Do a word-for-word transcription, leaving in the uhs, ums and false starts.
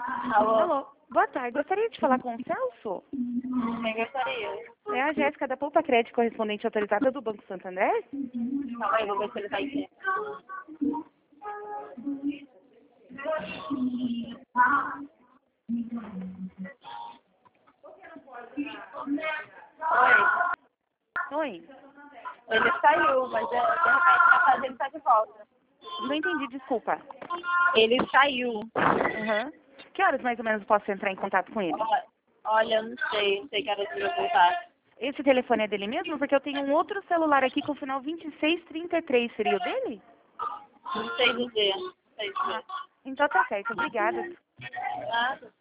Alô? Alô, boa tarde. Gostaria de falar com o Celso? Quem gostaria? É a Jéssica da Poupa Crédito, correspondente autorizada do Banco Santander? Calma aí, vou ver se ele tá aqui. Oi. Oi. Ele saiu, mas é, de repente na tarde ele tá de volta. Não entendi, desculpa. Ele saiu. Uhum. Que horas mais ou menos posso entrar em contato com ele? Olha, olha, eu não sei, não sei que horas ele vai voltar. Esse telefone é dele mesmo? Porque eu tenho um outro celular aqui com o final vinte e seis trinta e três. Seria o dele? Não sei dizer, não sei dizer. Então tá certo. Obrigada. Nada.